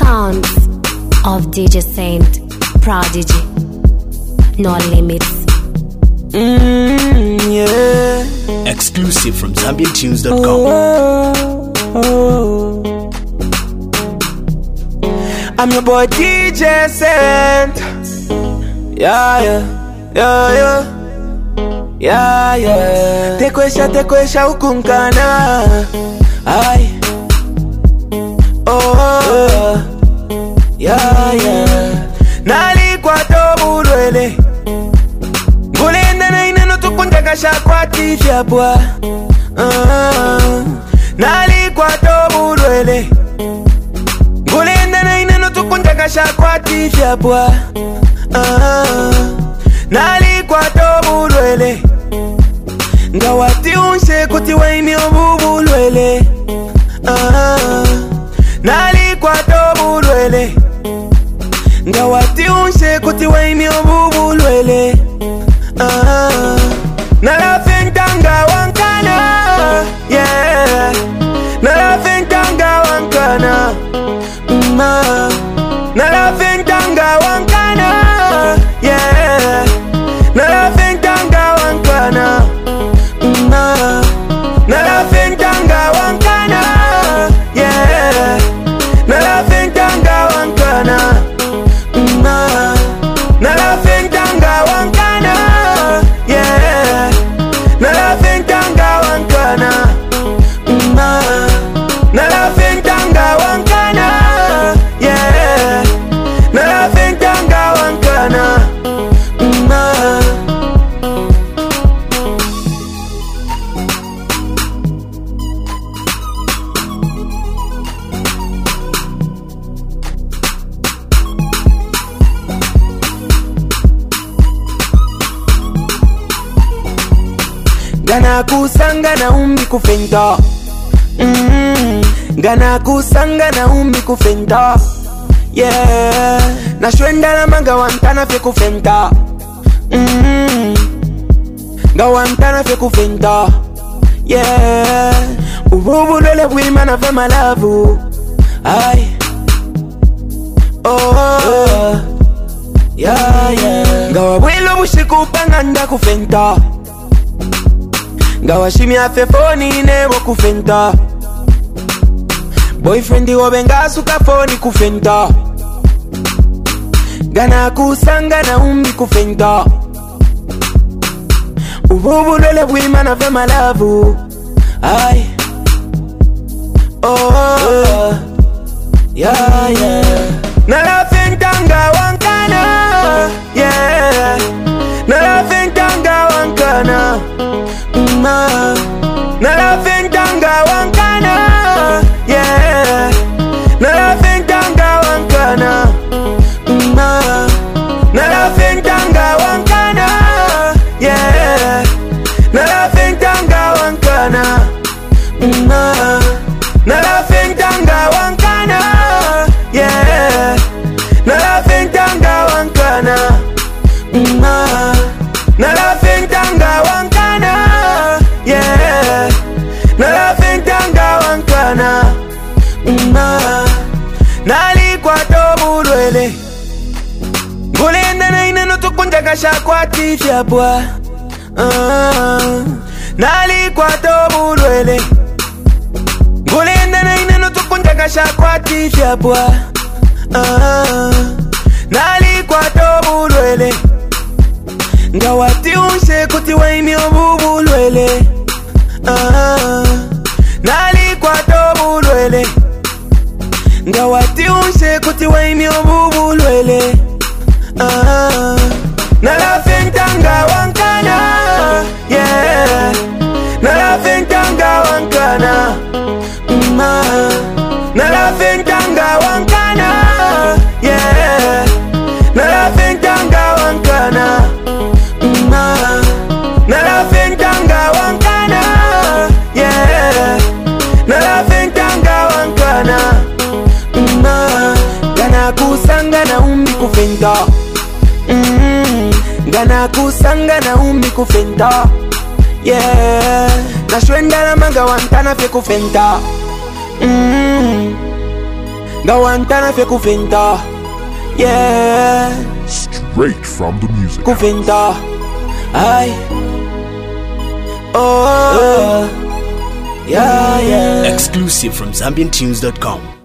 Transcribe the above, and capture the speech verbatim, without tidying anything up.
sounds of D J Saint Prodigy. No limits. Mm, yeah. Exclusive from Zambian Tunes dot com. Oh, oh, oh. I'm your boy D J Saint. Yeah, yeah, yeah, yeah. Yeah, yeah. Tekwesha, tekwesha ukunkana. Ay. Oh, oh. Yeah, yeah. Nali kwa tobu lwele. Ngulenda na ina no tukunjaga shakwa tifya bwa. uh, Nali kwa tobu lwele. Ngulenda na ina no tukunjaga shakwa tifya bwa. uh, Nali kwa tobu lwele. Ngawati unshe kuti waini obubu lwele. uh, Nali kwa tobu lwele. Ngawati unshe kuti waini obubu lwele. uh, Nalafentanga wankana. Yeah. Nalafentanga wankana. mm, uh, Nalafentanga wankana. Yeah. Nalafentanga wankana. mm, uh, Nalafentanga wankana. Yeah. Nalafentanga wankana. mm, uh, Nalafentanga wankana. Yeah. Nalafentanga wankana. mm, uh, Nalafentanga wankana. Yeah. Nalafentanga wankana. mm, uh, Gana kusanga na umbi kufenta. mm, Gana kusanga na umbi kufenta. Yeah. Na shwenda la manga wantana fe kufenta. mm, Ga wantana fe kufenta. Yeah. Ububu lele wima na fe malavu. Ay. Oh, oh. Yeah, yeah. Ga wawelo bushiku panganda kufenta. Gawa shimi afe foni nebo kufenta. Boyfriendi wobenga suka foni kufenta. Gana kusanga na umbi kufenta. Ububu lele wima na fe malavu. Ay. Oh, oh. Yeah, yeah. Nalafentanga wankana. Yeah. Nalafentanga wankana. mm, uh, Nalafentanga wankana. Yeah. Nalafentanga wankana. mm, uh, Nalafentanga wankana. Yeah. Nalafentanga wankana. mm, uh, Nalafentanga wankana. Yeah. Nalafentanga wankana. mm, uh, Nalafentanga wankana. Yeah. Nalafentanga wankana. mm, uh, Nali kwa tobu lwele. Ngulenda na ina no tukunjaga shakwa tifya bwa. uh, Nali kwa tobu lwele. Ngulenda na ina no tukunjaga shakwa tifya bwa. uh, Nali kwa tobu lwele. Ngawati unshe kuti waini obubu lwele. uh, Nali kwa tobu lwele. Ngawati unshe kuti waini obubu lwele. uh, Nalafentanga wankana. Yeah. Nalafentanga wankana. mm, uh, Nalafentanga wankana. Yeah. Nalafentanga wankana. mm, uh, Nalafentanga wankana. Yeah. Nalafentanga wankana. mm, uh, Gana kusanga na umbi kufenta. mm, Gana kusanga na umbi kufenta. Yeah. Na shwenda la manga wantana fe kufenta. mm, nga wantana fe kufenta. Yeah, Straight from the music. kufenta. Ay. Oh, yeah, yeah. Exclusive from Zambian Tunes dot com.